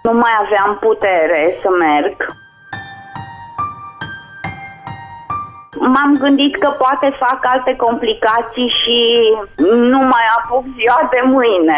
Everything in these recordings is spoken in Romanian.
Nu mai aveam putere să merg. M-am gândit că poate fac alte complicații și nu mai apuc ziua de mâine.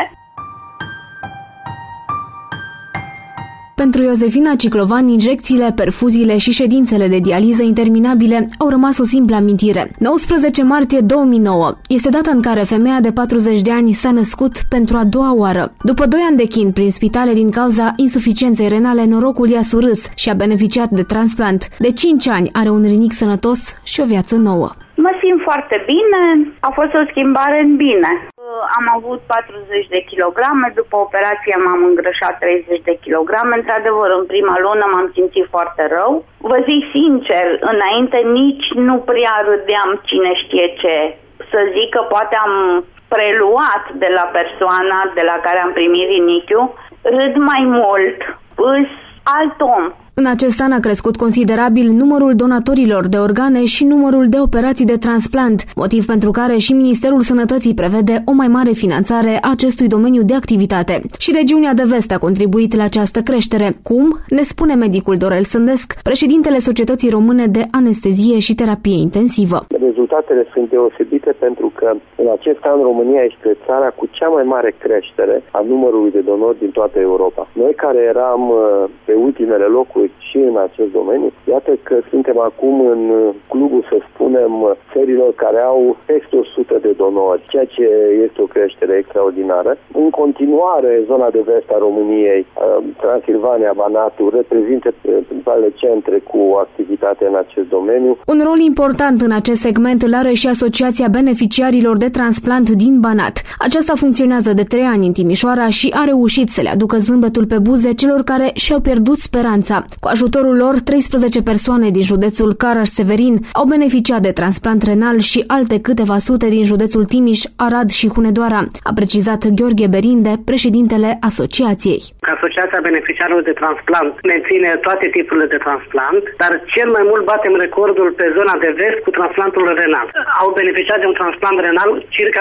Pentru Iosefina Ciclovan, injecțiile, perfuziile și ședințele de dializă interminabile au rămas o simplă amintire. 19 martie 2009 este data în care femeia de 40 de ani s-a născut pentru a doua oară. După 2 ani de chin prin spitale din cauza insuficienței renale, norocul i-a surâs și a beneficiat de transplant. De 5 ani are un rinic sănătos și o viață nouă. Mă simt foarte bine, a fost o schimbare în bine. Am avut 40 de kilograme, după operație m-am îngrășat 30 de kilograme. Într-adevăr, în prima lună m-am simțit foarte rău. Vă zic sincer, înainte nici nu prea râdeam cine știe ce. Să zic că poate am preluat de la persoana de la care am primit rinichiul, râd mai mult, îs alt om. În acest an a crescut considerabil numărul donatorilor de organe și numărul de operații de transplant, motiv pentru care și Ministerul Sănătății prevede o mai mare finanțare a acestui domeniu de activitate. Și regiunea de vest a contribuit la această creștere. Cum? Ne spune medicul Dorel Sândesc, președintele Societății Române de Anestezie și Terapie Intensivă. Rezultatele sunt deosebite pentru că în acest an România este țara cu cea mai mare creștere a numărului de donori din toată Europa. Noi care eram pe ultimele locuri și în acest domeniu, iată că suntem acum în clubul, să spunem, țărilor care au peste 100 de donori, ceea ce este o creștere extraordinară. În continuare, zona de vest a României, Transilvania, Banatul, reprezintă principalele centre cu activitate în acest domeniu. Un rol important în acest segment îl are și Asociația Beneficiarilor de Transplant din Banat. Aceasta funcționează de 3 ani în Timișoara și a reușit să le aducă zâmbetul pe buze celor care și-au pierdut speranța. Cu ajutorul lor, 13 persoane din județul Caraș-Severin au beneficiat de transplant renal și alte câteva sute din județul Timiș, Arad și Hunedoara, a precizat Gheorghe Berinde, președintele asociației. Asociația Beneficiarilor de Transplant menține toate tipurile de transplant, dar cel mai mult batem recordul pe zona de vest cu transplantul renal. Au beneficiat de un transplant renal circa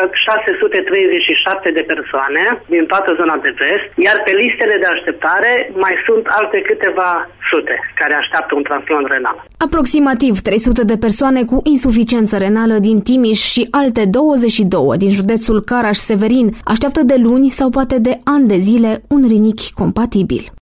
637 de persoane din toată zona de vest, iar pe listele de așteptare mai sunt alte câteva sute care așteaptă un transplant renal. Aproximativ 300 de persoane cu insuficiență renală din Timiș și alte 22 din județul Caraș-Severin așteaptă de luni sau poate de ani de zile un rinichi compatibil.